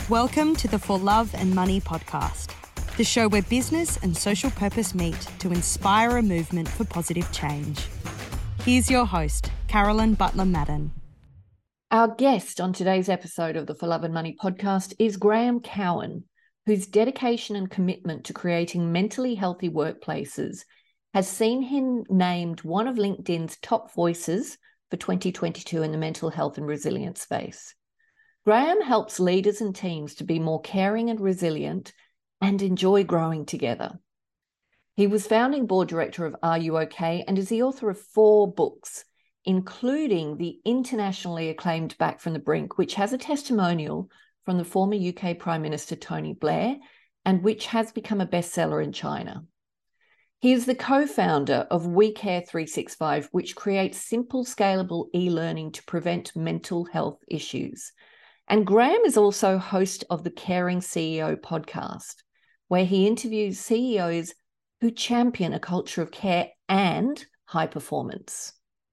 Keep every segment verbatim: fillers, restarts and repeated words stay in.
Welcome to the For Love and Money podcast, the show where business and social purpose meet to inspire a movement for positive change. Here's your host, Carolyn Butler Madden. Our guest on today's episode of the For Love and Money podcast is Graham Cowan, whose dedication and commitment to creating mentally healthy workplaces has seen him named one of LinkedIn's top voices for twenty twenty-two in the mental health and resilience space. Graham helps leaders and teams to be more caring and resilient and enjoy growing together. He was founding board director of Are You OK? And is the author of four books, including the internationally acclaimed Back from the Brink, which has a testimonial from the former U K Prime Minister Tony Blair and which has become a bestseller in China. He is the co-founder of We Care three sixty-five, which creates simple, scalable e-learning to prevent mental health issues. And Graham is also host of the Caring C E O podcast, where he interviews C E Os who champion a culture of care and high performance.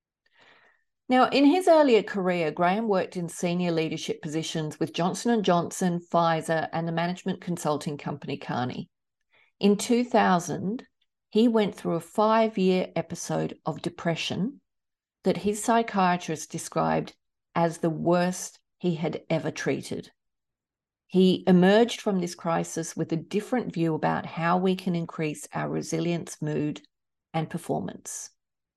Now, in his earlier career, Graham worked in senior leadership positions with Johnson and Johnson, Pfizer, and the management consulting company Kearney. In two thousand, he went through a five-year episode of depression that his psychiatrist described as the worst he had ever treated. He emerged from this crisis with a different view about how we can increase our resilience, mood, and performance.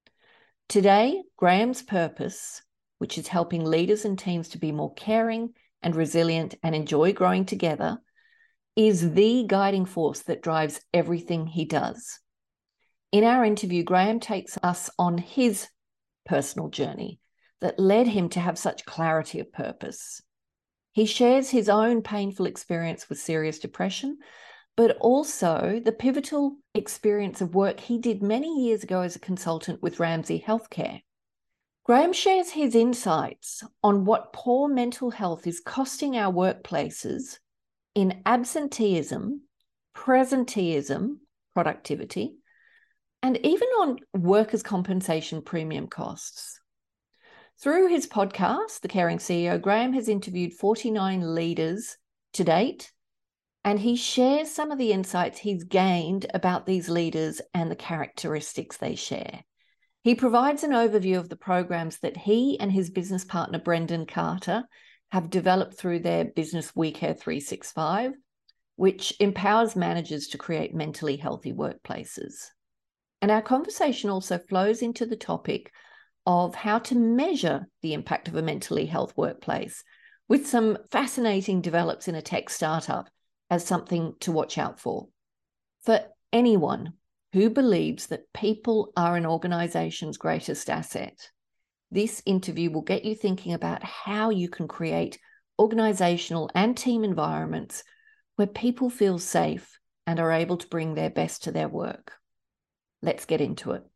Today, Graham's purpose, which is helping leaders and teams to be more caring and resilient and enjoy growing together, is the guiding force that drives everything he does. In our interview, Graham takes us on his personal journey that led him to have such clarity of purpose. He shares his own painful experience with serious depression, but also the pivotal experience of work he did many years ago as a consultant with Ramsay Health Care. Graham shares his insights on what poor mental health is costing our workplaces in absenteeism, presenteeism, productivity, and even on workers' compensation premium costs. Through his podcast, The Caring C E O, Graham has interviewed forty-nine leaders to date, and he shares some of the insights he's gained about these leaders and the characteristics they share. He provides an overview of the programs that he and his business partner, Brendan Carter, have developed through their business We Care three sixty-five, which empowers managers to create mentally healthy workplaces. And our conversation also flows into the topic of how to measure the impact of a mentally health workplace, with some fascinating develops in a tech startup as something to watch out for. For anyone who believes that people are an organization's greatest asset, this interview will get you thinking about how you can create organizational and team environments where people feel safe and are able to bring their best to their work. Let's get into it.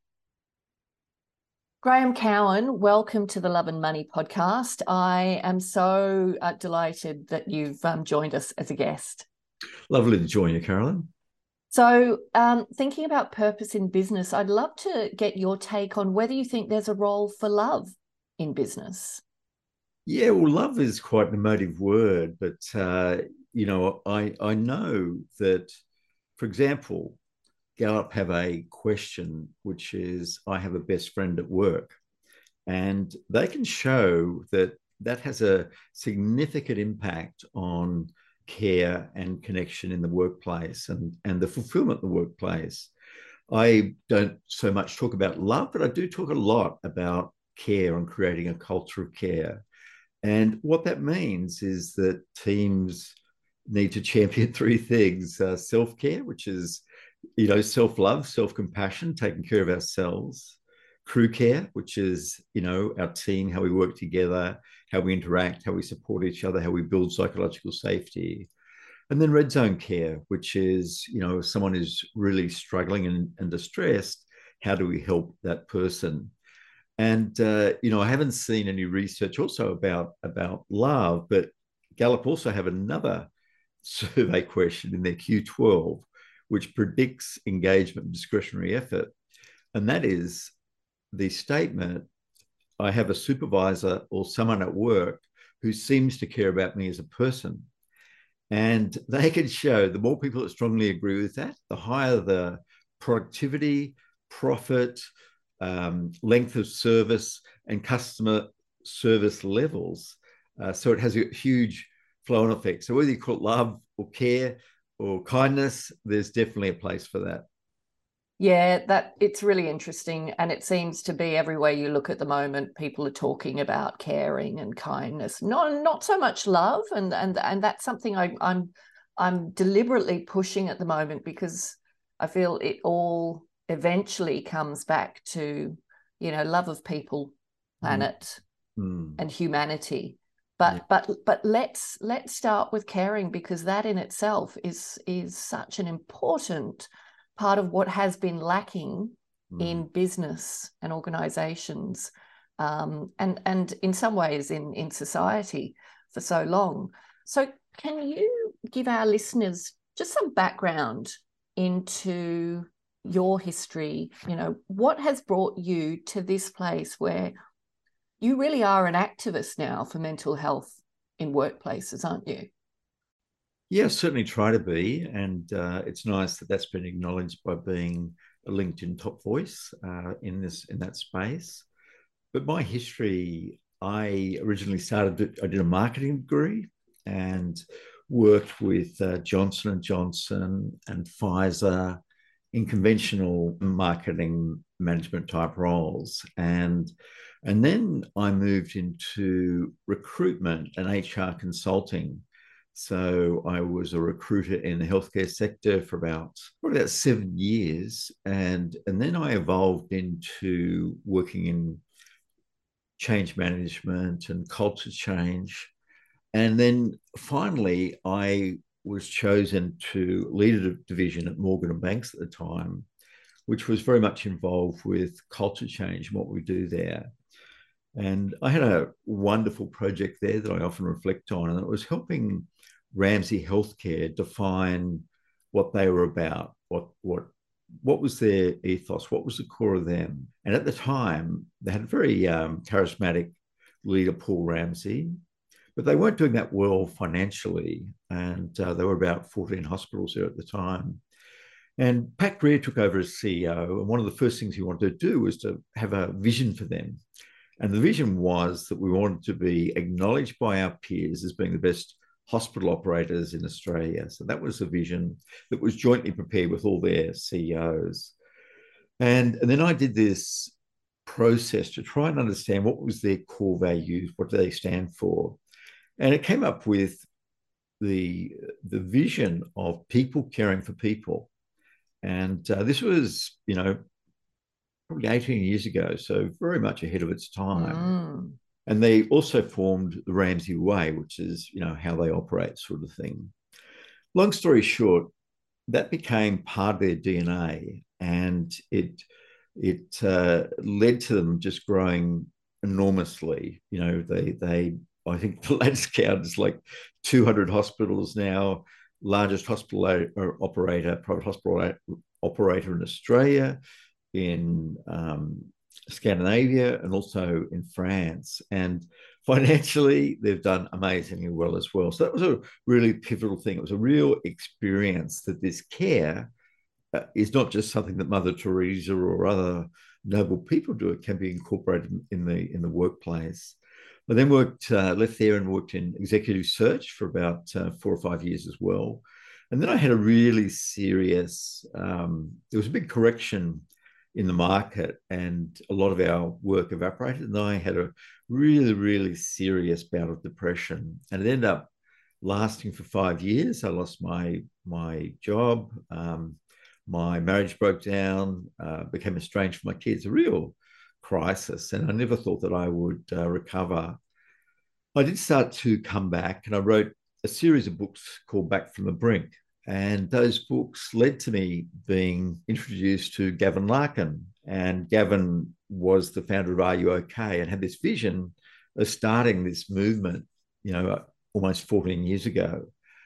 Graham Cowan, welcome to the Love and Money podcast. I am so uh, delighted that you've um, joined us as a guest. Lovely to join you, Carolyn. So um, thinking about purpose in business, I'd love to get your take on whether you think there's a role for love in business. Yeah, well, love is quite an emotive word, but, uh, you know, I, I know that, for example, Gallup have a question, which is, I have a best friend at work. And they can show that that has a significant impact on care and connection in the workplace and, and the fulfillment of the workplace. I don't so much talk about love, but I do talk a lot about care and creating a culture of care. And what that means is that teams need to champion three things: uh, self-care, which is you know, self-love, self-compassion, taking care of ourselves; crew care, which is, you know, our team, how we work together, how we interact, how we support each other, how we build psychological safety; and then red zone care, which is, you know, if someone is really struggling and, and distressed, how do we help that person? And, uh, you know, I haven't seen any research also about, about love, but Gallup also have another survey question in their Q twelve, which predicts engagement and discretionary effort. And that is the statement, I have a supervisor or someone at work who seems to care about me as a person. And they can show the more people that strongly agree with that, the higher the productivity, profit, um, length of service, and customer service levels. Uh, so it has a huge flow-on effect. So whether you call it love or care or kindness, there's definitely a place for that. Yeah, that it's really interesting. And it seems to be everywhere you look at the moment, people are talking about caring and kindness. Not not so much love. And and and that's something I, I'm I'm deliberately pushing at the moment, because I feel it all eventually comes back to, you know, love of people, planet, mm. and humanity. But yeah. but but let's let's start with caring, because that in itself is is such an important part of what has been lacking mm. in business and organizations, um, and and in some ways in in society for so long. So can you give our listeners just some background into your history? You know, what has brought you to this place where you really are an activist now for mental health in workplaces, aren't you? Yeah, certainly try to be. And uh, it's nice that that's been acknowledged by being a LinkedIn top voice uh, in this in that space. But my history, I originally started, I did a marketing degree and worked with uh, Johnson and Johnson and Pfizer in conventional marketing management type roles. And, and then I moved into recruitment and H R consulting. So I was a recruiter in the healthcare sector for about probably about seven years. And, and then I evolved into working in change management and culture change. And then finally, I was chosen to lead a division at Morgan and Banks at the time, which was very much involved with culture change and what we do there. And I had a wonderful project there that I often reflect on, and it was helping Ramsay Health Care define what they were about, what what what was their ethos, what was the core of them. And at the time, they had a very um, charismatic leader, Paul Ramsay, but they weren't doing that well financially. And uh, there were about fourteen hospitals there at the time. And Pat Greer took over as C E O, and one of the first things he wanted to do was to have a vision for them. And the vision was that we wanted to be acknowledged by our peers as being the best hospital operators in Australia. So that was the vision that was jointly prepared with all their C E Os. And, and then I did this process to try and understand what was their core values, what do they stand for. And it came up with the, the vision of people caring for people. And uh, this was, you know, probably eighteen years ago, so very much ahead of its time. Mm. And they also formed the Ramsay Way, which is, you know, how they operate sort of thing. Long story short, that became part of their D N A, and it it uh, led to them just growing enormously. You know, they they I think the latest count is like two hundred hospitals now, largest hospital operator, private hospital operator in Australia, in um, Scandinavia, and also in France. And financially, they've done amazingly well as well. So that was a really pivotal thing. It was a real experience that this care uh, is not just something that Mother Teresa or other noble people do. It can be incorporated in the in the workplace. I then worked, uh, left there and worked in executive search for about uh, four or five years as well. And then I had a really serious, um, there was a big correction in the market, and a lot of our work evaporated. And I had a really, really serious bout of depression, and it ended up lasting for five years. I lost my my job, um, my marriage broke down, uh, became estranged from my kids, a real crisis, and I never thought that I would uh, recover. I did start to come back, and I wrote a series of books called Back from the Brink. And those books led to me being introduced to Gavin Larkin. And Gavin was the founder of Are You OK? And had this vision of starting this movement, you know, almost fourteen years ago.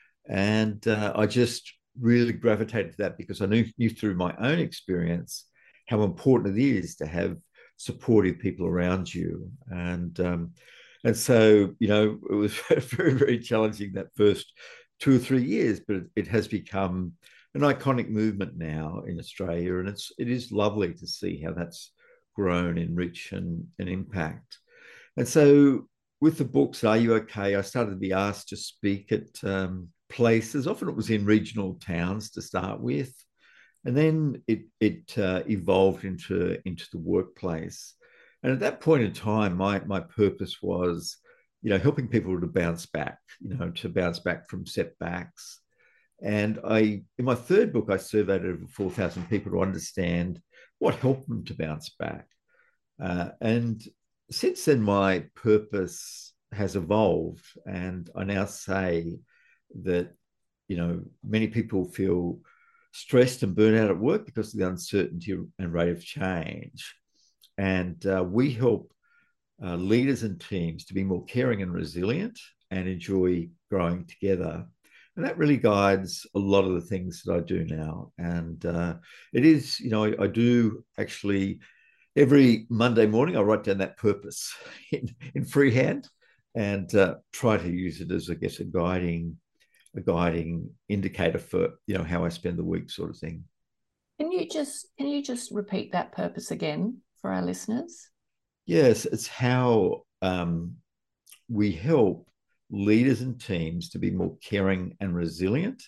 And uh, I just really gravitated to that because I knew, knew through my own experience how important it is to have supportive people around you. And, um, and so, you know, it was very, very challenging that first two or three years, but it, it has become an iconic movement now in Australia, and it's it is lovely to see how that's grown in reach and, and impact. And so with the books, Are You Okay? I started to be asked to speak at um, places. Often it was in regional towns to start with. And then it, it uh, evolved into, into the workplace. And at that point in time, my, my purpose was, you know, helping people to bounce back, you know, to bounce back from setbacks. And I, in my third book, I surveyed over four thousand people to understand what helped them to bounce back. Uh, and since then, my purpose has evolved, and I now say that, you know, many people feel stressed and burnt out at work because of the uncertainty and rate of change. And uh, we help uh, leaders and teams to be more caring and resilient and enjoy growing together. And that really guides a lot of the things that I do now. And uh, it is, you know, I, I do actually, every Monday morning, I write down that purpose in, in freehand and uh, try to use it as, I guess, a guiding a guiding indicator for, you know, how I spend the week, sort of thing. Can you just can you just repeat that purpose again for our listeners? Yes, it's how um, we help leaders and teams to be more caring and resilient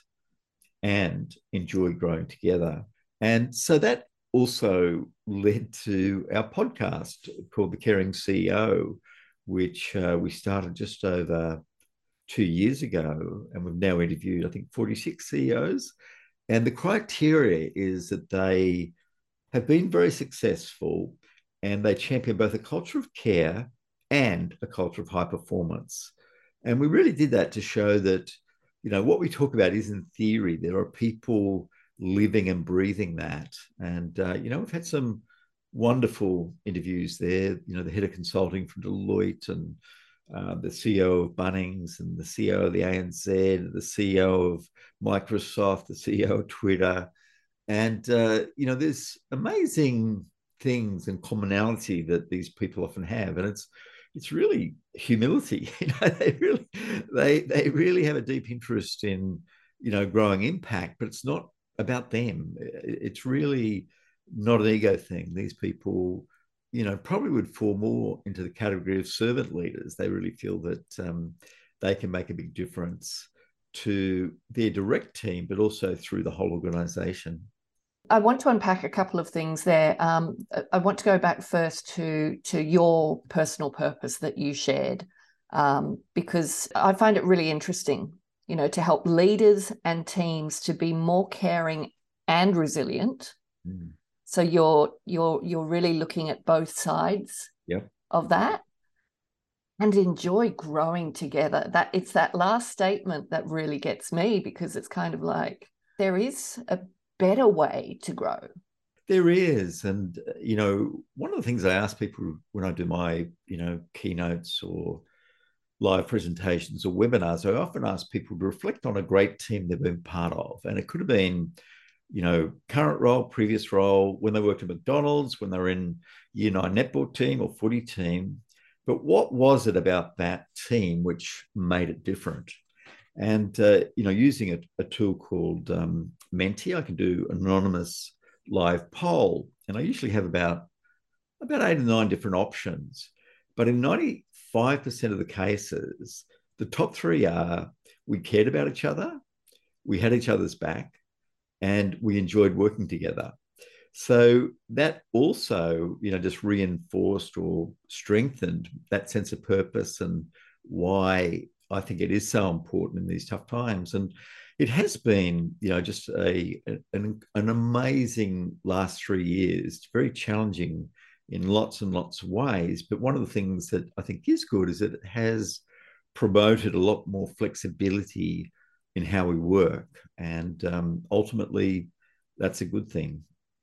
and enjoy growing together. And so that also led to our podcast called The Caring C E O, which uh, we started just over two years ago, and we've now interviewed, I think, forty-six C E Os. And the criteria is that they have been very successful and they champion both a culture of care and a culture of high performance. And we really did that to show that, you know, what we talk about is in theory. There are people living and breathing that. And, uh, you know, we've had some wonderful interviews there, you know, the head of consulting from Deloitte and Uh, the C E O of Bunnings and the C E O of the A N Z, the C E O of Microsoft, the C E O of Twitter. And, uh, you know, there's amazing things and commonality that these people often have. And it's it's really humility. You know, they really, they, they really have a deep interest in, you know, growing impact, but it's not about them. It's really not an ego thing. These people, you know, probably would fall more into the category of servant leaders. They really feel that um, they can make a big difference to their direct team, but also through the whole organization. I want to unpack a couple of things there. Um, I want to go back first to, to your personal purpose that you shared, um, because I find it really interesting, you know, to help leaders and teams to be more caring and resilient. Mm. So you're you're you're really looking at both sides yep. of that and enjoy growing together. That it's that last statement that really gets me, because it's kind of like there is a better way to grow. There is. And, you know, one of the things I ask people when I do my, you know, keynotes or live presentations or webinars, I often ask people to reflect on a great team they've been part of. And it could have been, you know, current role, previous role, when they worked at McDonald's, when they were in year nine netball team or footy team. But what was it about that team which made it different? And, uh, you know, using a, a tool called um, Menti, I can do an anonymous live poll. And I usually have about, about eight or nine different options. But in ninety-five percent of the cases, the top three are we cared about each other, we had each other's back, and we enjoyed working together. So that also, you know, just reinforced or strengthened that sense of purpose and why I think it is so important in these tough times. And it has been, you know, just a an, an amazing last three years. It's very challenging in lots and lots of ways. But one of the things that I think is good is that it has promoted a lot more flexibility in how we work. And um, ultimately, that's a good thing.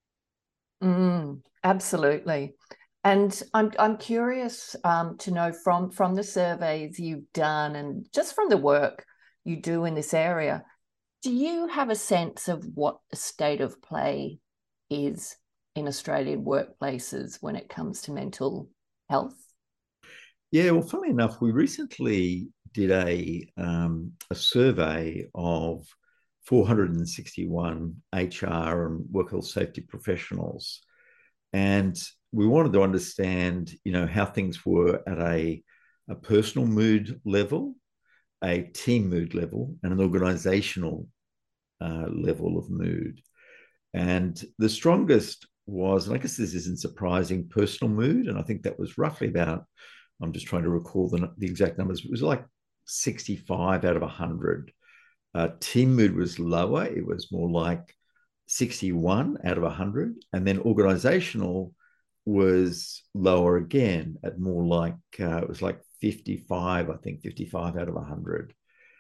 Mm, absolutely. And I'm I'm curious um, to know from, from the surveys you've done and just from the work you do in this area, do you have a sense of what the state of play is in Australian workplaces when it comes to mental health? Yeah, well, funnily enough, we recently did a, um, a survey of four hundred sixty-one H R and work health safety professionals. And we wanted to understand, you know, how things were at a, a personal mood level, a team mood level, and an organizational uh, level of mood. And the strongest was, and I guess this isn't surprising, personal mood. And I think that was roughly about, I'm just trying to recall the, the exact numbers, it was like sixty-five out of one hundred. Uh, team mood was lower. It was more like sixty-one out of one hundred. And then organizational was lower again at more like, uh, it was like fifty-five, I think fifty-five out of one hundred.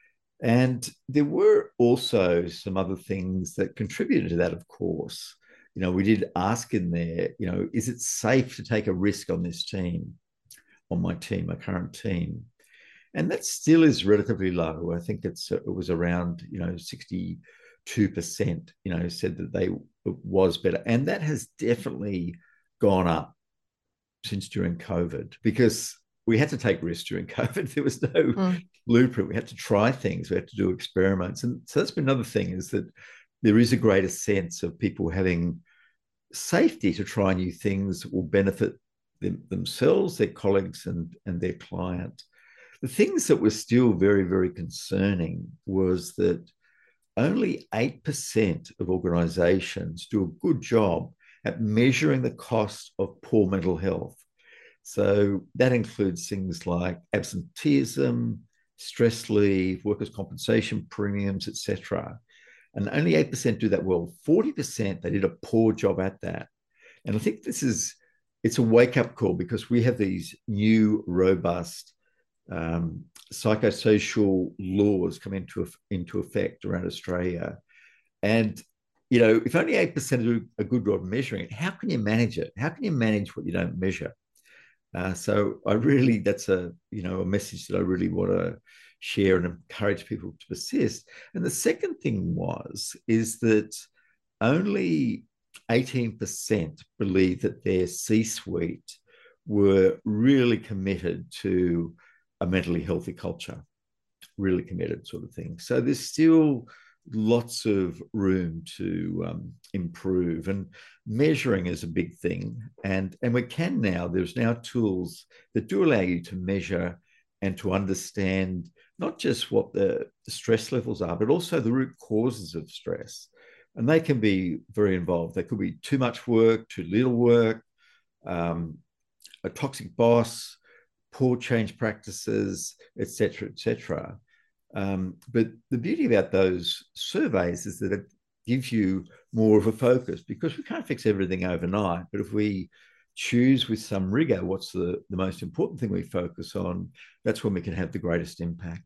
And there were also some other things that contributed to that, of course. You know, we did ask in there, you know, is it safe to take a risk on this team, on my team, my current team? And that still is relatively low. I think it's it was around, you know, sixty-two percent, you know, said that they it was better. And that has definitely gone up since during COVID, because we had to take risks during COVID. There was no mm. blueprint. We had to try things. We had to do experiments. And so that's been another thing, is that there is a greater sense of people having safety to try new things that will benefit them, themselves, their colleagues, and, and their client. The things that were still very, very concerning was that only eight percent of organizations do a good job at measuring the cost of poor mental health. So that includes things like absenteeism, stress leave, workers' compensation premiums, et cetera. And only eight percent do that well. forty percent, they did a poor job at that. And I think this is, it's a wake-up call, because we have these new, robust um, psychosocial laws come into, into effect around Australia. And, you know, if only eight percent do a good job measuring it, how can you manage it? How can you manage what you don't measure? Uh, so I really, that's a, you know, a message that I really want to share and encourage people to persist. And the second thing was, is that only eighteen percent believe that their C-suite were really committed to a mentally healthy culture, really committed sort of thing. So there's still lots of room to um, improve, and measuring is a big thing. And, and we can now, there's now tools that do allow you to measure and to understand not just what the, the stress levels are, but also the root causes of stress. And they can be very involved. They could be too much work, too little work, um, a toxic boss, poor change practices, et cetera, et cetera. Um, but the beauty about those surveys is that it gives you more of a focus, because we can't fix everything overnight. But if we choose with some rigor what's the, the most important thing we focus on, that's when we can have the greatest impact.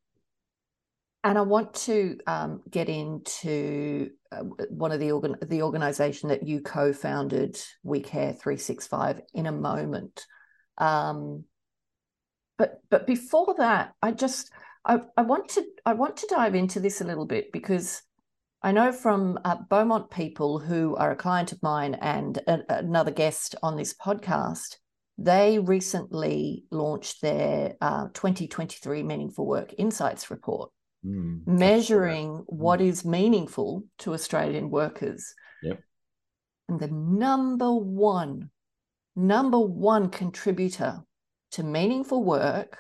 And I want to um, get into uh, one of the organ the organisation that you co-founded, We Care three sixty-five, in a moment. Um, but but before that, I just I, I want to I want to dive into this a little bit, because I know from uh, Beaumont People, who are a client of mine and a, another guest on this podcast, they recently launched their uh, twenty twenty-three Meaningful Work Insights report, mm, measuring what mm. is meaningful to Australian workers. Yep. And the number one, number one contributor to meaningful work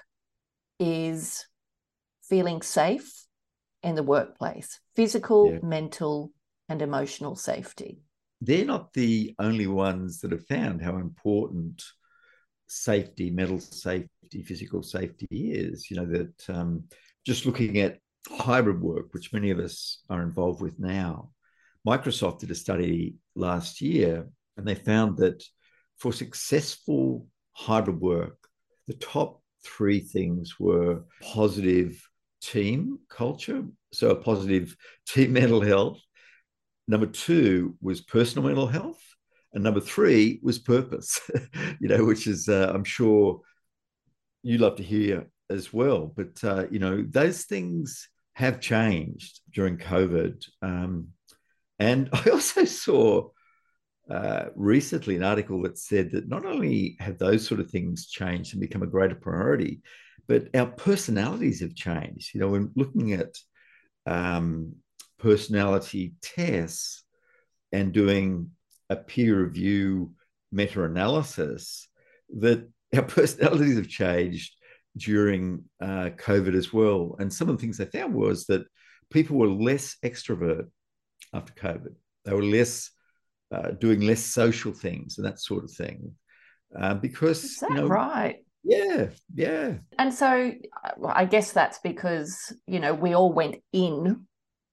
is feeling safe in the workplace, physical, yeah. mental, and emotional safety. They're not the only ones that have found how important safety, mental safety, physical safety is. You know, that um, just looking at hybrid work, which many of us are involved with now, Microsoft did a study last year, and they found that for successful hybrid work, the top three things were positive team culture, so a positive team mental health. Number two was personal mental health. And number three was purpose, you know, which is, uh, I'm sure you love to hear as well. But, uh, you know, those things have changed during COVID. Um, and I also saw uh, recently an article that said that not only have those sort of things changed and become a greater priority, but our personalities have changed. You know, when looking at um, personality tests and doing a peer review meta-analysis, that our personalities have changed during uh, COVID as well. And some of the things they found was that people were less extrovert after COVID. They were less uh, doing less social things and that sort of thing. Uh, because, Is that you know, right? yeah, yeah. And so I guess that's because, you know, we all went in,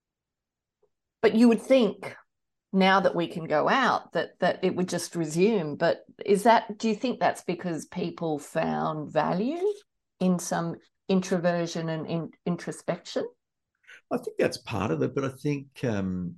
but you would think now that we can go out that that it would just resume. But is that, do you think that's because people found value in some introversion and in, introspection? I think that's part of it, but I think um,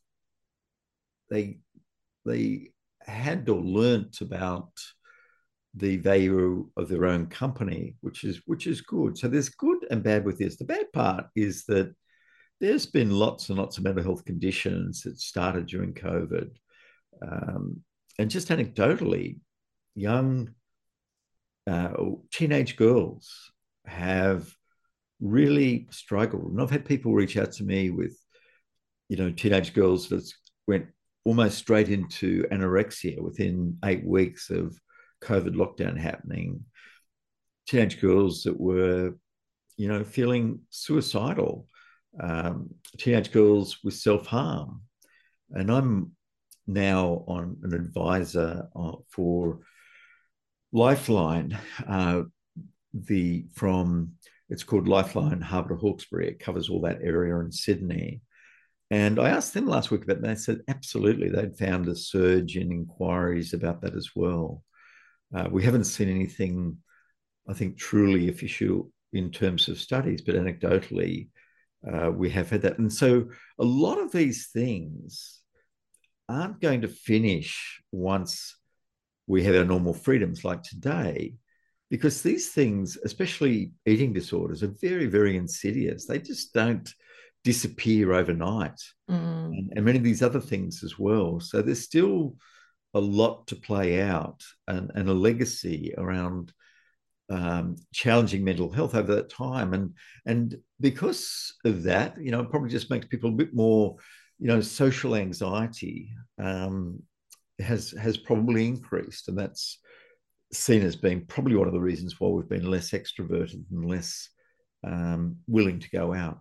they they had or learnt about the value of their own company, which is which is good. So there's good and bad with this. The bad part is that there's been lots and lots of mental health conditions that started during COVID. Um, and just anecdotally, young uh, teenage girls have really struggled. And I've had people reach out to me with, you know, teenage girls that went almost straight into anorexia within eight weeks of COVID lockdown happening. Teenage girls that were, you know, feeling suicidal. Um, teenage girls with self-harm. And I'm now on an advisor uh, for Lifeline, uh, the from it's called Lifeline Harbour to Hawkesbury. It covers all that area in Sydney. And I asked them last week about that. They said absolutely, they'd found a surge in inquiries about that as well. Uh, we haven't seen anything, I think, truly official in terms of studies, but anecdotally, uh, we have had that. And so a lot of these things aren't going to finish once we have our normal freedoms like today, because these things, especially eating disorders, are very, very insidious. They just don't disappear overnight. Mm. And, and many of these other things as well. So there's still a lot to play out, and, and a legacy around um, challenging mental health over that time. And, and because of that, you know, it probably just makes people a bit more, you know, social anxiety um, has, has probably increased. And that's seen as being probably one of the reasons why we've been less extroverted and less um, willing to go out.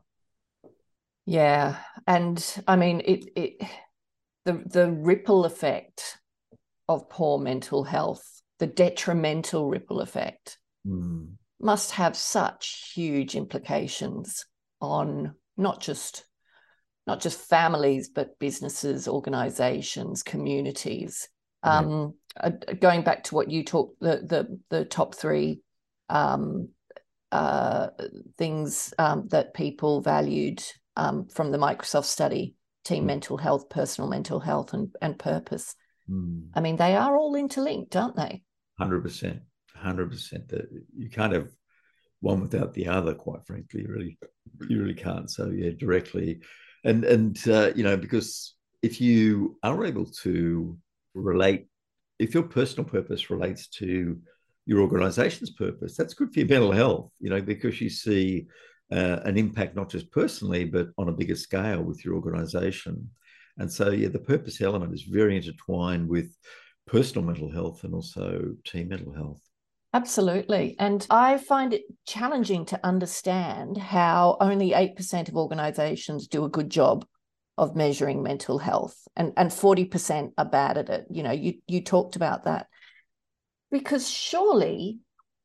Yeah. And I mean, it, it, the, the ripple effect of poor mental health, the detrimental ripple effect, mm. must have such huge implications on not just not just families, but businesses, organizations, communities. Yeah. Um, uh, going back to what you talked, the the the top three um, uh, things um, that people valued um, from the Microsoft study: team mm. mental health, personal mental health, and and purpose. Mm. I mean, they are all interlinked, aren't they? one hundred percent. one hundred percent. That you can't have one without the other, quite frankly. You really, you really can't. So yeah, directly. And, and uh, you know, because if you are able to relate, if your personal purpose relates to your organization's purpose, that's good for your mental health, you know, because you see uh, an impact, not just personally, but on a bigger scale with your organization. And so, yeah, the purpose element is very intertwined with personal mental health and also team mental health. Absolutely. And I find it challenging to understand how only eight percent of organizations do a good job of measuring mental health, and, and forty percent are bad at it. You know, you, you talked about that. Because surely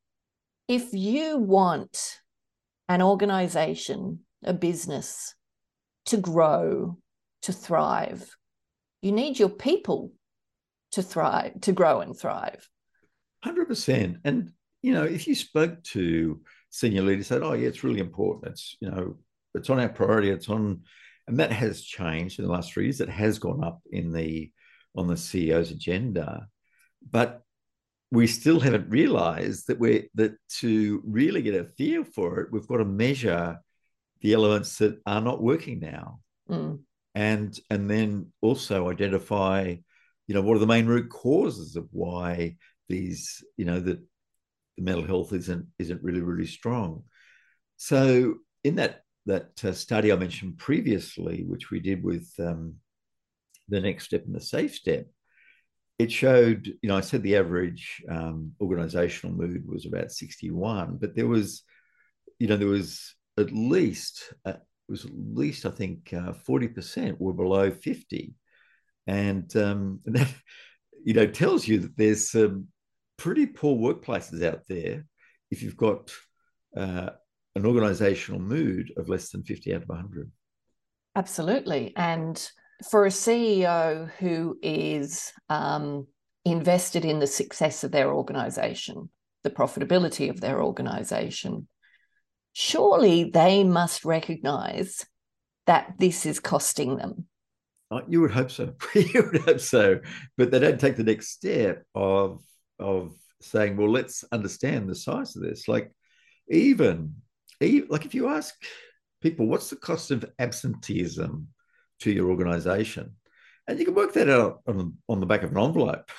if you want an organization, a business to grow, to thrive, you need your people to thrive, to grow and thrive. one hundred percent. And, you know, if you spoke to senior leaders, said, oh, yeah, it's really important. It's, you know, it's on our priority. It's on, and that has changed in the last three years. It has gone up in the, on the C E O's agenda. But we still haven't realized that we're, that to really get a feel for it, we've got to measure the elements that are not working now. Mm. And, and then also identify, you know, what are the main root causes of why these, you know, that the mental health isn't isn't really really strong. So in that that uh, study I mentioned previously, which we did with um, the next step and the safe step, it showed, you know, I said the average um, organizational mood was about sixty-one, but there was, you know, there was at least, uh, it was at least, I think, uh, forty percent were below fifty. And, um, and that, you know, tells you that there's some pretty poor workplaces out there if you've got uh, an organizational mood of less than fifty out of one hundred. Absolutely. And for a C E O who is um, invested in the success of their organization, the profitability of their organization, surely they must recognize that this is costing them. You would hope so. You would hope so. But they don't take the next step of, of saying, well, let's understand the size of this. Like even, even like if you ask people, what's the cost of absenteeism to your organization? And you can work that out on, on the back of an envelope.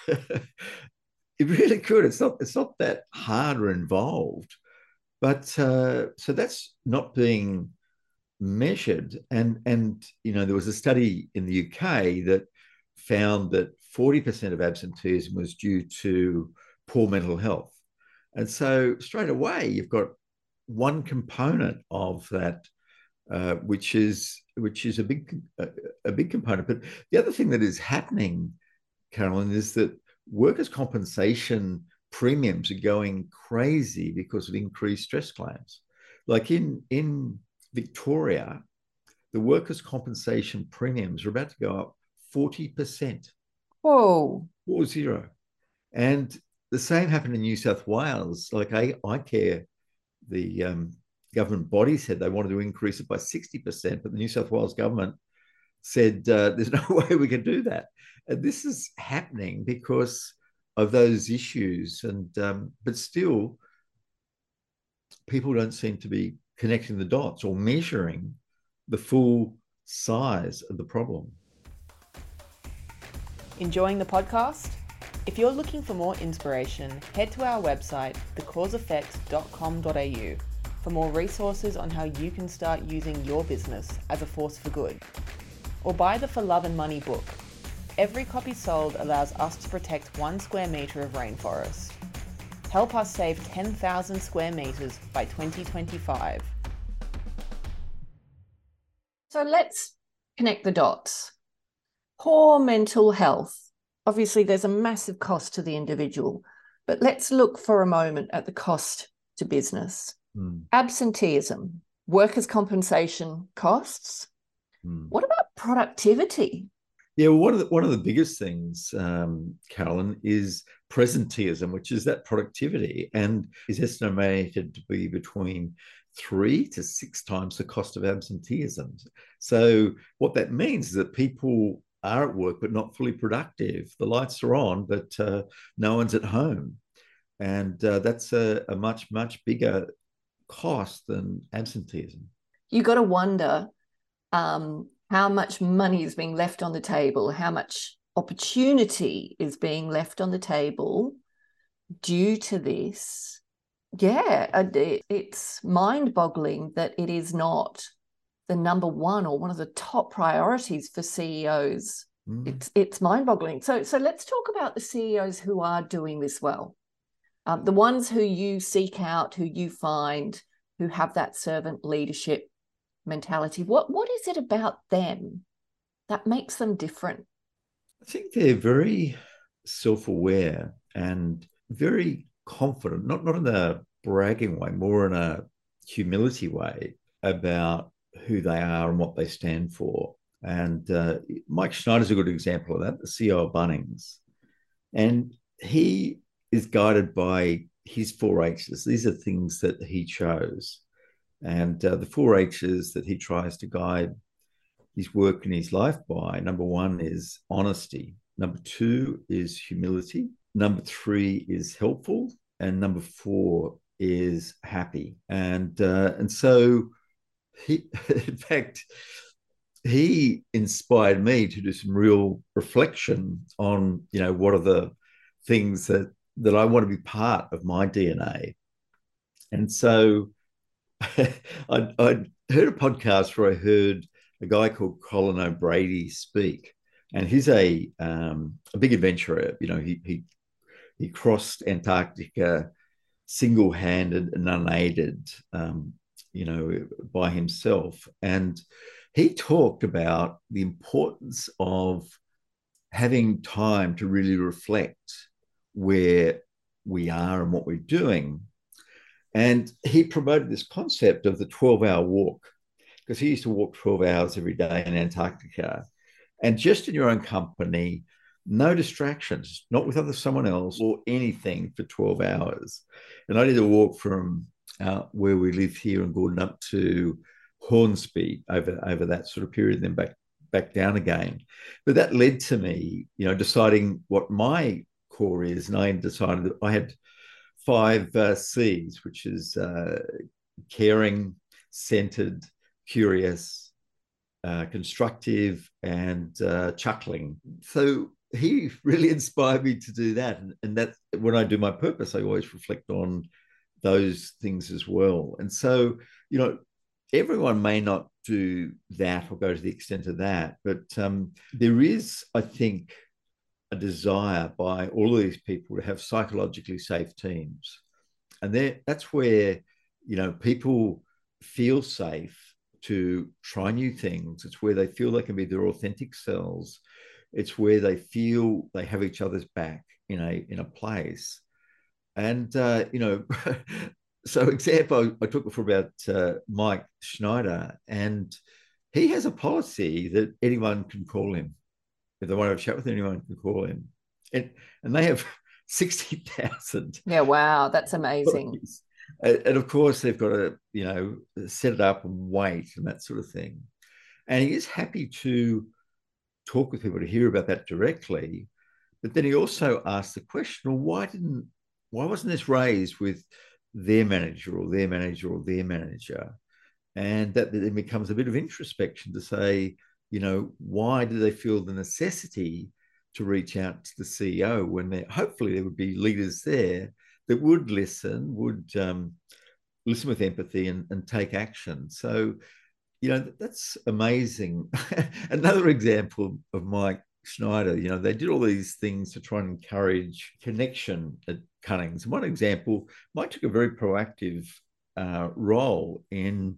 It really could. It's not, it's not that hard or involved. But uh, so that's not being measured. And, and, you know, there was a study in the U K that found that forty percent of absenteeism was due to poor mental health. And so straight away, you've got one component of that, uh, which is which is a big a, a big component. But the other thing that is happening, Carolyn, is that workers' compensation premiums are going crazy because of increased stress claims. Like in in Victoria, the workers' compensation premiums are about to go up forty percent. Whoa. Four zero. And the same happened in New South Wales. Like I, iCare, the um, government body said they wanted to increase it by sixty percent, but the New South Wales government said uh, there's no way we can do that. And this is happening because of those issues. And um, but still, people don't seem to be connecting the dots or measuring the full size of the problem. Enjoying the podcast? If you're looking for more inspiration, head to our website, the cause effect dot com dot a u, for more resources on how you can start using your business as a force for good. Or buy the For Love and Money book. Every copy sold allows us to protect one square metre of rainforest. Help us save ten thousand square metres by twenty twenty-five. So let's connect the dots. Poor mental health. Obviously, there's a massive cost to the individual, but let's look for a moment at the cost to business. Mm. Absenteeism, workers' compensation costs. Mm. What about productivity? Yeah, well, one of the, one of the biggest things, um, Carolyn, is presenteeism, which is that productivity, and is estimated to be between three to six times the cost of absenteeism. So what that means is that people are at work but not fully productive. The lights are on, but uh, no one's at home. And uh, that's a, a much, much bigger cost than absenteeism. You got to wonder um, how much money is being left on the table, how much opportunity is being left on the table due to this. Yeah, it's mind-boggling that it is not the number one or one of the top priorities for C E Os. Mm. It's it's mind-boggling. So so let's talk about the C E Os who are doing this well. Um, the ones who you seek out, who you find, who have that servant leadership mentality. What what is it about them that makes them different? I think they're very self-aware and very confident, not, not in a bragging way, more in a humility way about who they are and what they stand for. And uh, Mike Schneider's a good example of that, the C E O of Bunnings. And he is guided by his four H's. These are things that he chose. And uh, the four H's that he tries to guide his work and his life by, number one is honesty. Number two is humility. Number three is helpful. And number four is happy. And, uh, and so he, in fact, he inspired me to do some real reflection on, you know, what are the things that that I want to be part of my D N A. And so I I heard a podcast where I heard a guy called Colin O'Brady speak, and he's a um, a big adventurer. You know, he he he crossed Antarctica single-handed and unaided, um, you know, by himself, and he talked about the importance of having time to really reflect where we are and what we're doing. And he promoted this concept of the twelve-hour walk, because he used to walk twelve hours every day in Antarctica. And just in your own company, no distractions, not with other someone else or anything for twelve hours. And I did a walk from uh, where we live here in Gordon up to Hornsby over, over that sort of period, then back back down again. But that led to me, you know, deciding what my core is. And I decided that I had five uh, C's, which is uh, caring, centered, curious, uh, constructive, and uh, chuckling. So he really inspired me to do that. And, and that when I do my purpose, I always reflect on those things as well. And so, you know, everyone may not do that or go to the extent of that, but um, there is, I think, a desire by all of these people to have psychologically safe teams. And that's where, you know, people feel safe to try new things. It's where they feel they can be their authentic selves. It's where they feel they have each other's back in a in a place. And, uh, you know, so example, I took it for about uh, Mike Schneider, and he has a policy that anyone can call him. If they want to have a chat with anyone, can call him. And, and they have sixty thousand. Yeah, wow, that's amazing. And, and of course, they've got to, you know, set it up and wait and that sort of thing. And he is happy to talk with people to hear about that directly. But then he also asked the question, well, why didn't, why wasn't this raised with their manager or their manager or their manager? And that then becomes a bit of introspection to say, you know, why do they feel the necessity to reach out to the C E O when there hopefully there would be leaders there that would listen, would um, listen with empathy and, and take action. So, you know, that's amazing. Another example of Mike Schneider, you know, they did all these things to try and encourage connection at Cunnings. One example, Mike took a very proactive uh, role in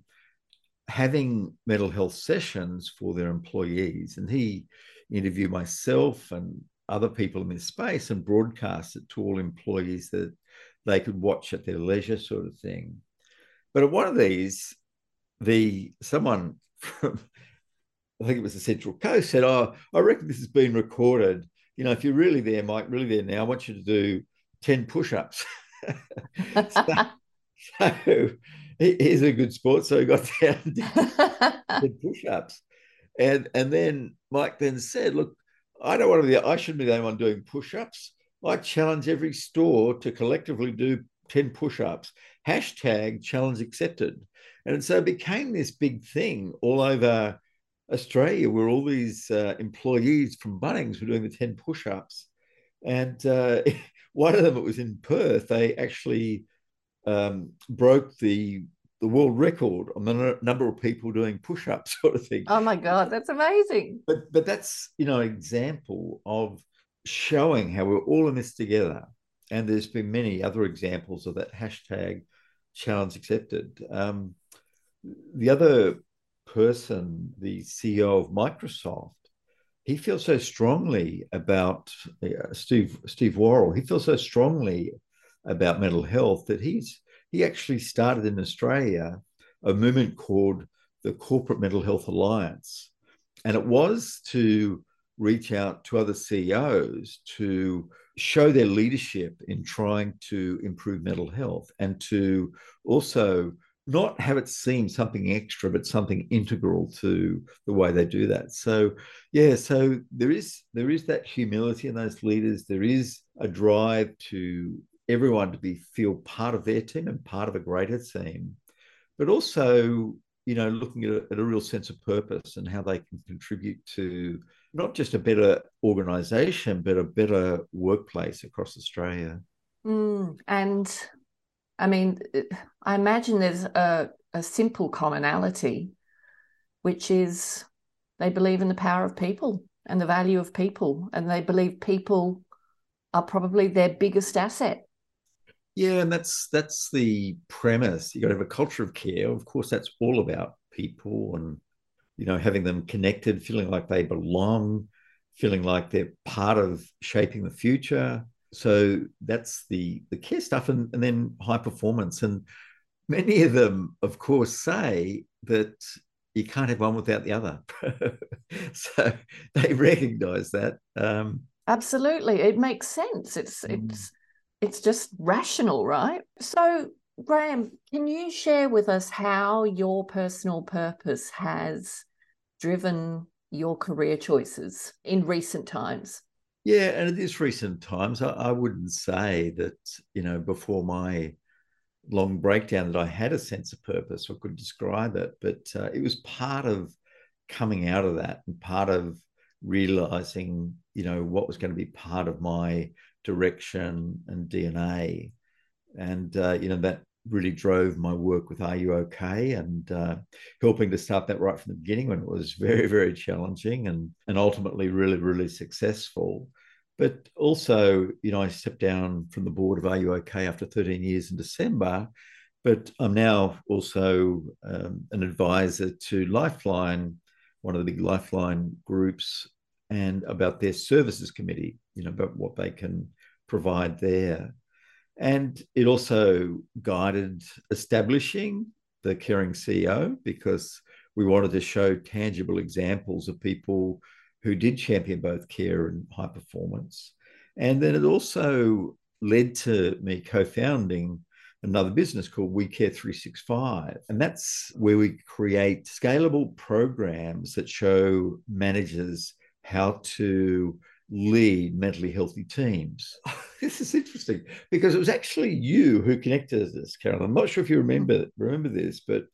having mental health sessions for their employees. And he interviewed myself and other people in this space and broadcast it to all employees that they could watch at their leisure, sort of thing. But at one of these, the someone from, I think it was the Central Coast, said, oh, I reckon this has been recorded. You know, if you're really there, Mike, really there now, I want you to do ten push-ups. so, so he's a good sport. So he got down and did push-ups. And, and then Mike then said, look, I don't want to be, I shouldn't be the only one doing push-ups. I challenge every store to collectively do ten push-ups. Hashtag challenge accepted. And so it became this big thing all over Australia where all these uh, employees from Bunnings were doing the ten push-ups. And uh, one of them, it was in Perth, they actually um, broke the the world record on the n- number of people doing push-ups, sort of thing. Oh my God, that's amazing. But but that's, you know, an example of showing how we're all in this together. And there's been many other examples of that hashtag challenge accepted. Um, the other person, the C E O of Microsoft, he feels so strongly about uh, Steve Steve Worrell. He feels so strongly about mental health that he's he actually started in Australia a movement called the Corporate Mental Health Alliance, and it was to reach out to other C E Os to show their leadership in trying to improve mental health and to also not have it seem something extra, but something integral to the way they do that. So, yeah, so there is there is that humility in those leaders. There is a drive to everyone to be feel part of their team and part of a greater team, but also, you know, looking at a, at a real sense of purpose and how they can contribute to not just a better organisation, but a better workplace across Australia. Mm, and I mean, I imagine there's a, a simple commonality, which is they believe in the power of people and the value of people, and they believe people are probably their biggest asset. Yeah, and that's that's the premise. You got to have a culture of care. Of course, that's all about people and you know having them connected, feeling like they belong, feeling like they're part of shaping the future. So that's the the care stuff, and, and then high performance. And many of them, of course, say that you can't have one without the other. So they recognize that. Um, Absolutely. It makes sense. It's mm. it's it's just rational, right? So, Graham, can you share with us how your personal purpose has driven your career choices in recent times? Yeah, and it is recent times. I, I wouldn't say that, you know, before my long breakdown that I had a sense of purpose or could describe it, but uh, it was part of coming out of that and part of realizing, you know, what was going to be part of my direction and D N A. And, uh, you know, that really drove my work with Are You OK? And uh, helping to start that right from the beginning when it was very, very challenging and, and ultimately really, really successful. But also, you know, I stepped down from the board of Are You OK? After thirteen years in December. But I'm now also um, an advisor to Lifeline, one of the big Lifeline groups, and about their services committee, you know, about what they can provide there. And it also guided establishing the Caring C E O because we wanted to show tangible examples of people who did champion both care and high performance. And then it also led to me co-founding another business called We Care three sixty-five. And that's where we create scalable programs that show managers how to lead mentally healthy teams. This is interesting because it was actually you who connected us, Carol. I'm not sure if you remember remember this, but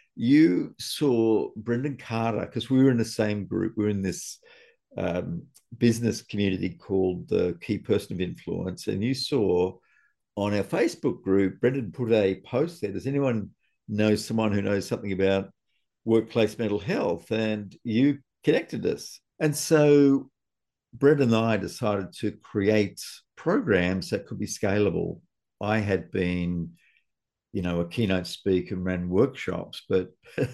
you saw Brendan Carter because we were in the same group. We were in this um, business community called the Key Person of Influence, and you saw on our Facebook group, Brendan put a post there. Does anyone know someone who knows something about workplace mental health? And you connected us, and so Brett and I decided to create programs that could be scalable. I had been, you know, a keynote speaker and ran workshops, but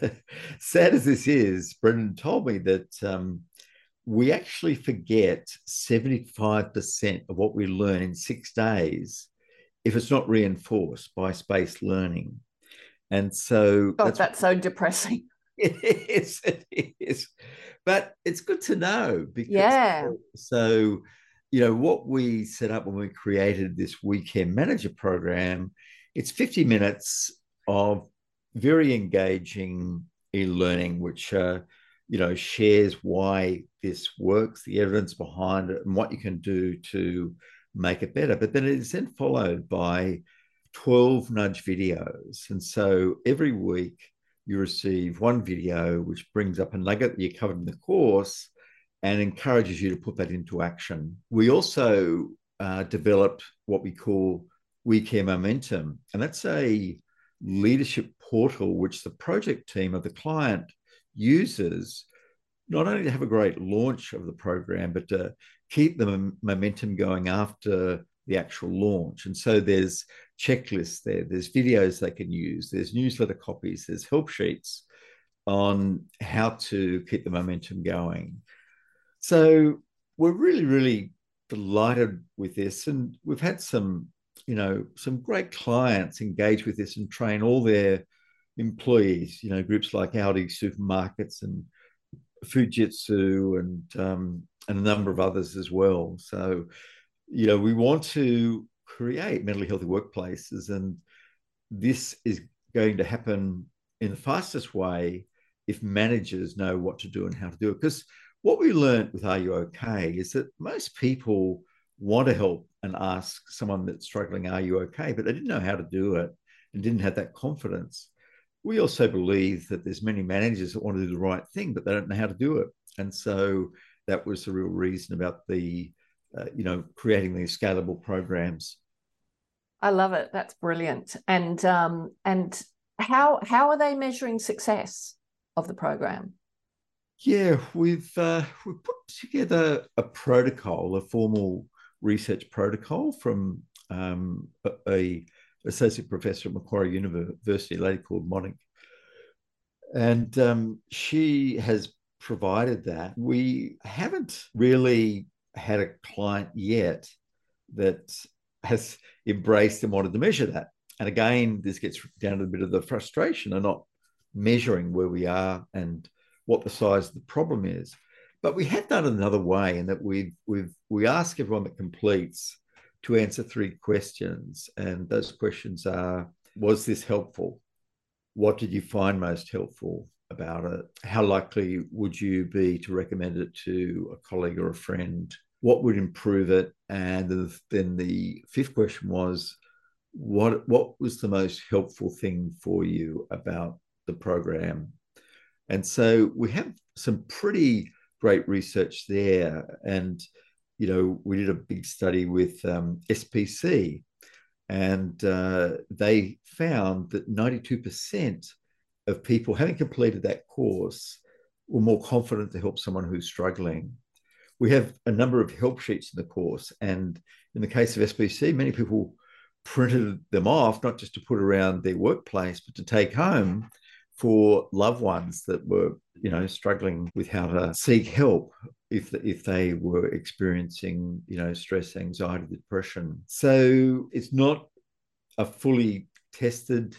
sad as this is, Brendan told me that um, we actually forget seventy-five percent of what we learn in six days if it's not reinforced by spaced learning. And so God, that's, that's so depressing. It is, it is. But it's good to know because Yeah. so, you know, what we set up when we created this We Care Manager program, it's fifty minutes of very engaging e-learning, which, uh, you know, shares why this works, the evidence behind it, and what you can do to make it better. But then it is then followed by twelve nudge videos. And so every week, you receive one video which brings up a nugget that you covered in the course and encourages you to put that into action. We also uh, developed what we call We Care Momentum, and that's a leadership portal which the project team of the client uses not only to have a great launch of the program, but to keep the momentum going after the actual launch. And so there's checklists there, there's videos they can use, there's newsletter copies, there's help sheets on how to keep the momentum going. So we're really, really delighted with this. And we've had some, you know, some great clients engage with this and train all their employees, you know, groups like Aldi Supermarkets and Fujitsu and um, and a number of others as well. So, you know, we want to create mentally healthy workplaces, and this is going to happen in the fastest way if managers know what to do and how to do it. Because what we learned with Are You OK? Is that most people want to help and ask someone that's struggling, are you okay? But they didn't know how to do it and didn't have that confidence. We also believe that there's many managers that want to do the right thing, but they don't know how to do it. And so that was the real reason about the, uh, you know, creating these scalable programs. I love it. That's brilliant. And um, and how how are they measuring success of the program? Yeah, we've uh, we've put together a protocol, a formal research protocol from um, a, a associate professor at Macquarie University, a lady called Monique, and um, she has provided that. We haven't really had a client yet that has embraced and wanted to measure that. And again, this gets down to a bit of the frustration of not measuring where we are and what the size of the problem is. But we have done it another way in that we've, we've, we ask everyone that completes to answer three questions. And those questions are, was this helpful? What did you find most helpful about it? How likely would you be to recommend it to a colleague or a friend? What would improve it? And then the fifth question was, what, what was the most helpful thing for you about the program? And so we have some pretty great research there. And, you know, we did a big study with um, S P C, and uh, they found that ninety-two percent of people having completed that course were more confident to help someone who's struggling. We have a number of help sheets in the course. And in the case of S P C, many people printed them off, not just to put around their workplace, but to take home for loved ones that were, you know, struggling with how to seek help if if they were experiencing, you know, stress, anxiety, depression. So it's not a fully tested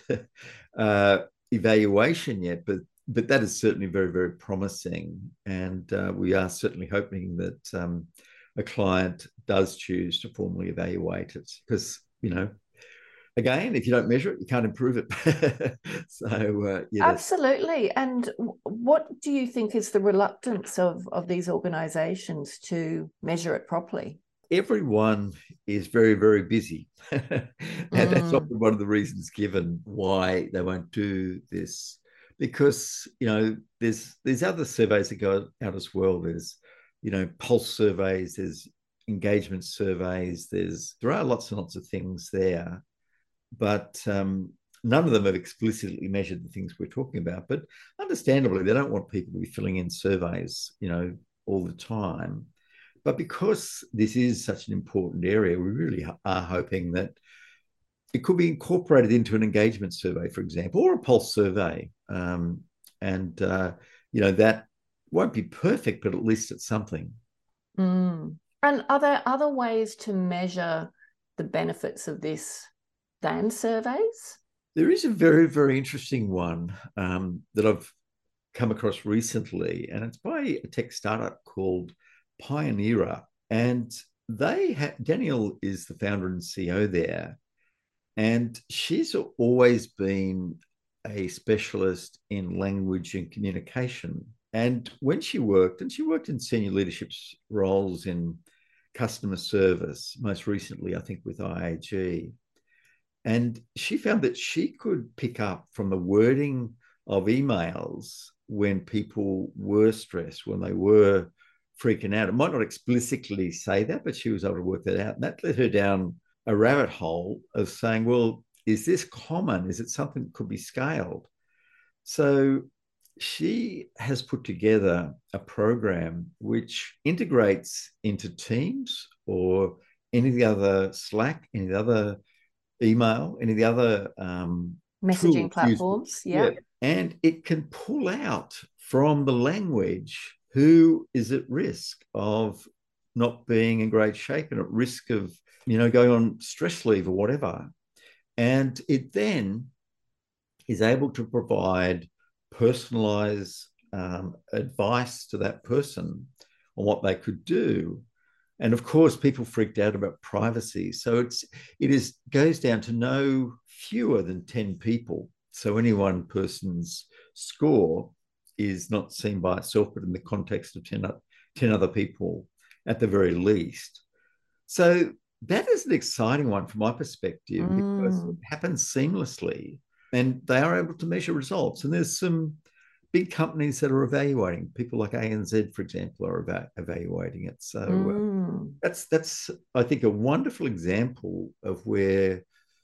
uh, evaluation yet, but but that is certainly very, very promising. And uh, we are certainly hoping that um, a client does choose to formally evaluate it, because, you know, again, if you don't measure it, you can't improve it. so, uh, yeah. Absolutely. And what do you think is the reluctance of, of these organisations to measure it properly? Everyone is very, very busy. and mm. That's often one of the reasons given why they won't do this. Because, you know, there's there's other surveys that go out as well. There's, you know, pulse surveys, there's engagement surveys, there's there are lots and lots of things there. But um, none of them have explicitly measured the things we're talking about. But understandably, they don't want people to be filling in surveys, you know, all the time. But because this is such an important area, we really are hoping that it could be incorporated into an engagement survey, for example, or a pulse survey. Um, and, uh, you know, that won't be perfect, but at least it's something. Mm. And are there other ways to measure the benefits of this than surveys? There is a very, very interesting one um, that I've come across recently, and it's by a tech startup called Pioneera. And they ha- Danielle is the founder and C E O there. And she's always been a specialist in language and communication. And when she worked, and she worked in senior leadership roles in customer service, most recently, I think, with I A G. And she found that she could pick up from the wording of emails when people were stressed, when they were freaking out. It might not explicitly say that, but she was able to work that out. And that led her down a rabbit hole of saying, well, is this common? Is it something that could be scaled? So she has put together a program which integrates into Teams or any of the other Slack, any of the other email, any of the other um, messaging platforms. Yeah. yeah. And it can pull out from the language who is at risk of not being in great shape and at risk of, you know, going on stress leave or whatever. And it then is able to provide personalized um, advice to that person on what they could do. And of course, people freaked out about privacy. So it's it is goes down to no fewer than ten people. So any one person's score is not seen by itself, but in the context of ten, ten other people at the very least. So that is an exciting one from my perspective mm. because it happens seamlessly and they are able to measure results. And there's some big companies that are evaluating. People like A N Z, for example, are eva- evaluating it. So mm. uh, that's, that's, I think, a wonderful example of where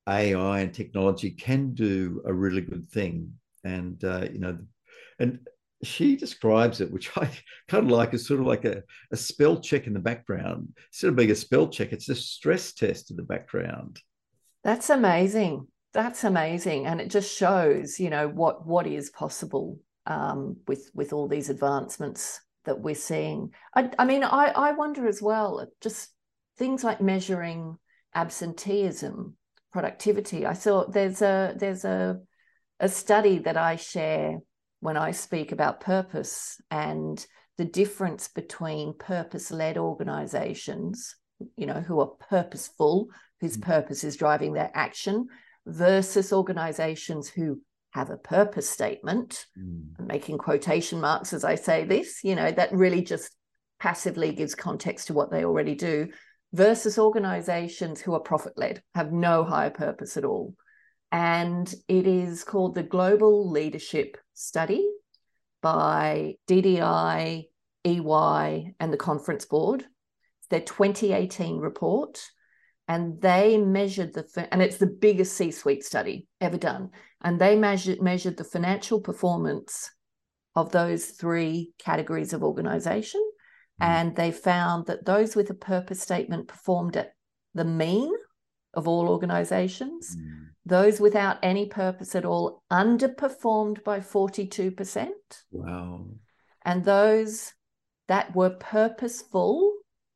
A I and technology can do a really good thing. And, uh, you know, and she describes it, which I kind of like, as sort of like a, a spell check in the background. Instead of being a spell check, it's a stress test in the background. That's amazing. That's amazing. And it just shows, you know, what, what is possible um, with, with all these advancements that we're seeing. I, I mean, I, I wonder as well, just things like measuring absenteeism, productivity. I saw there's a there's a a study that I share when I speak about purpose and the difference between purpose-led organizations, you know, who are purposeful, whose purpose is driving their action, versus organizations who have a purpose statement. Mm. I'm making quotation marks as I say this, you know, that really just passively gives context to what they already do, versus organizations who are profit-led, have no higher purpose at all. And it is called the Global Leadership Study by D D I, E Y, and the Conference Board. It's their twenty eighteen report. And they measured the, and it's the biggest C-suite study ever done. And they measured, measured the financial performance of those three categories of organization. Mm. And they found that those with a purpose statement performed at the mean of all organizations. Mm. Those without any purpose at all underperformed by forty-two percent. Wow. And those that were purposeful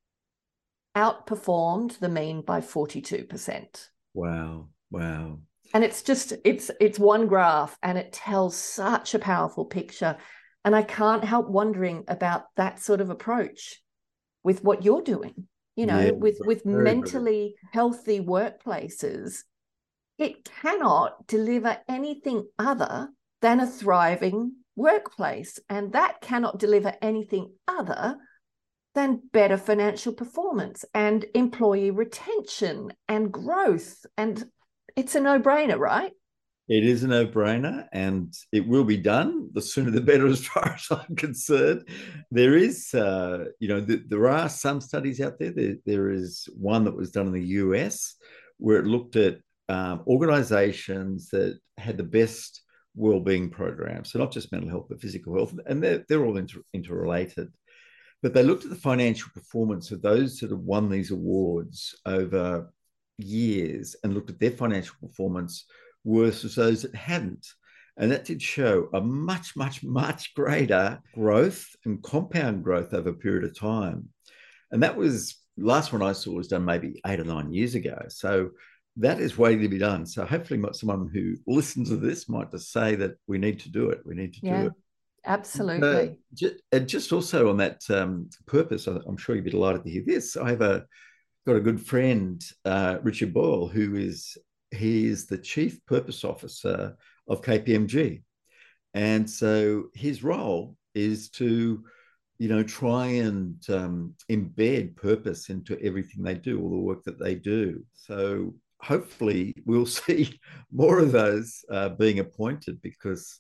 outperformed the mean by forty-two percent. Wow. Wow. And it's just, it's it's one graph and it tells such a powerful picture. And I can't help wondering about that sort of approach with what you're doing, you know, yeah, with, with mentally good. Healthy workplaces. It cannot deliver anything other than a thriving workplace. And that cannot deliver anything other than better financial performance and employee retention and growth. And it's a no-brainer, right? It is a no-brainer, and it will be done. The sooner the better, as far as I'm concerned. There is, uh, you know, th- there are some studies out there. there. There is one that was done in the U S where it looked at um, organizations that had the best well-being programs. So not just mental health, but physical health. And they're, they're all inter- interrelated. But they looked at the financial performance of those that have won these awards over years and looked at their financial performance versus those that hadn't. And that did show a much, much, much greater growth and compound growth over a period of time. And that was, last one I saw was done maybe eight or nine years ago. So that is waiting to be done. So hopefully someone who listens to this might just say that we need to do it. We need to yeah. do it. Absolutely. Uh, just, and just also on that um, purpose, I'm sure you'd be delighted to hear this. I have a got a good friend, uh, Richard Boyle, who is he is the Chief Purpose Officer of K P M G, and so his role is to, you know, try and um, embed purpose into everything they do, all the work that they do. So hopefully we'll see more of those uh, being appointed, because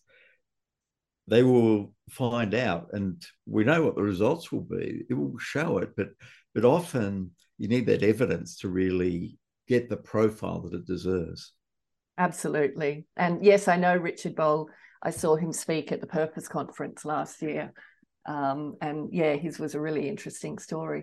they will find out, and we know what the results will be. It will show it, but but often you need that evidence to really get the profile that it deserves. Absolutely. And yes, I know Richard Boyle. I saw him speak at the Purpose Conference last year. Um, and yeah, his was a really interesting story.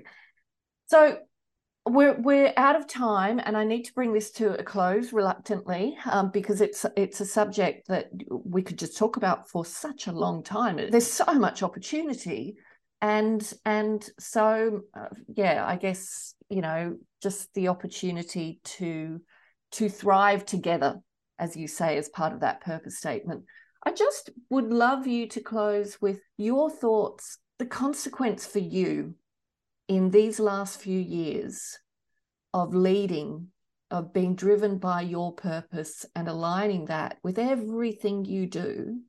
So We're we're out of time, and I need to bring this to a close reluctantly, um, because it's it's a subject that we could just talk about for such a long time. There's so much opportunity, and and so uh, yeah, I guess, you know, just the opportunity to to thrive together, as you say, as part of that purpose statement. I just would love you to close with your thoughts, the consequence for you in these last few years of leading, of being driven by your purpose and aligning that with everything you do.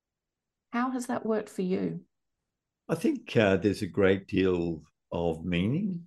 How has that worked for you? I think uh, there's a great deal of meaning,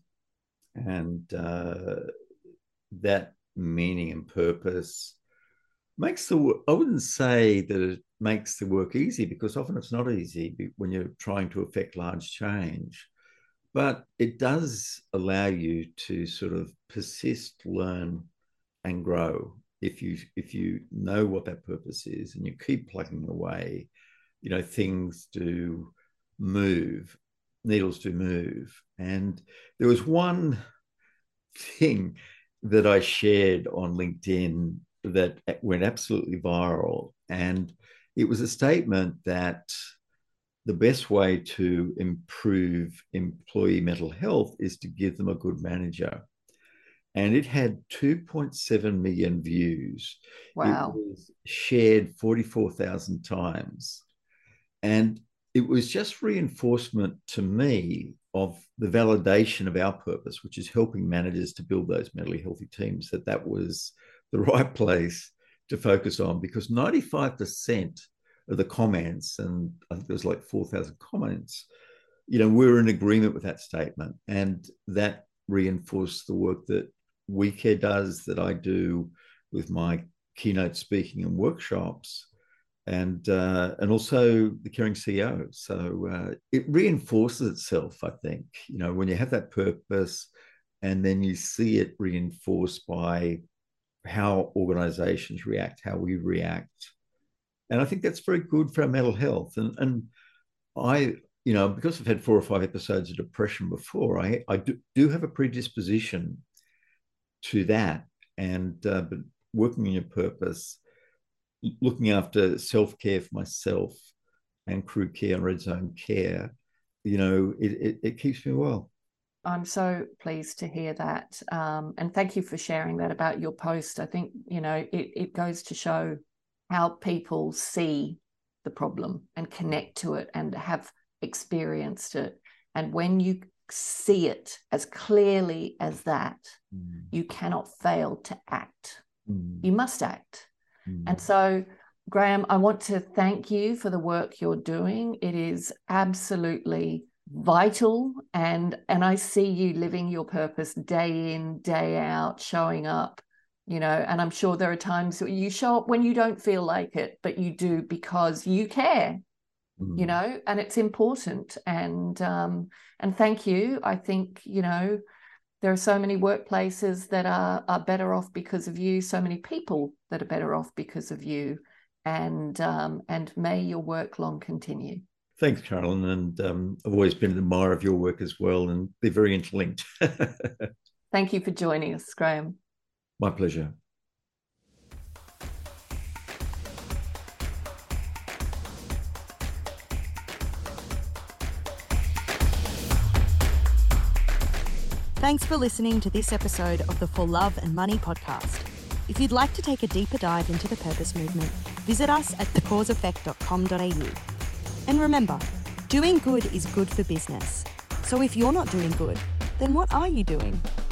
and uh, that meaning and purpose makes the, I wouldn't say that it makes the work easy, because often it's not easy when you're trying to affect large change. But it does allow you to sort of persist, learn, and grow. if you if you know what that purpose is and you keep plugging away, you know, things do move, needles do move. And there was one thing that I shared on LinkedIn that went absolutely viral. And it was a statement that the best way to improve employee mental health is to give them a good manager. And it had two point seven million views. Wow. It was shared forty-four thousand times. And it was just reinforcement to me of the validation of our purpose, which is helping managers to build those mentally healthy teams, that that was the right place to focus on, because ninety-five percent of the comments, and I think there was like four thousand comments, you know, we're in agreement with that statement. And that reinforced the work that WeCare does, that I do with my keynote speaking and workshops, and uh, and also the Caring C E O. So uh, it reinforces itself, I think, you know, when you have that purpose and then you see it reinforced by how organizations react, how we react. And I think that's very good for our mental health. And, and I, you know, because I've had four or five episodes of depression before, I, I do, do have a predisposition to that. And uh, but working on your purpose, looking after self-care for myself and crew care and Red Zone Care, you know, it, it, it keeps me well. I'm so pleased to hear that. Um, and thank you for sharing that about your post. I think, you know, it, it goes to show how people see the problem and connect to it and have experienced it. And when you see it as clearly as that, mm. you cannot fail to act. Mm. You must act. Mm. And so, Graham, I want to thank you for the work you're doing. It is absolutely vital, and and I see you living your purpose day in, day out, showing up, you know, and I'm sure there are times that you show up when you don't feel like it, but you do because you care, mm. you know, and it's important. And um and thank you. I think, you know, there are so many workplaces that are are better off because of you, so many people that are better off because of you, and um and may your work long continue. Thanks, Carolyn. And um, I've always been an admirer of your work as well, and they're very interlinked. Thank you for joining us, Graham. My pleasure. Thanks for listening to this episode of the For Love and Money podcast. If you'd like to take a deeper dive into the purpose movement, visit us at the cause effect dot com dot a u. And remember, doing good is good for business. So if you're not doing good, then what are you doing?